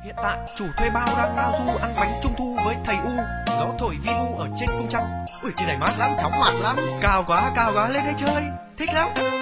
Hiện tại chủ thuê bao đang ngao du ăn bánh trung thu với thầy U. Gió thổi vi vu ở trên cung trăng. Ui trên này mát lắm, chóng mặt lắm. Cao quá lên đây chơi. Thích lắm.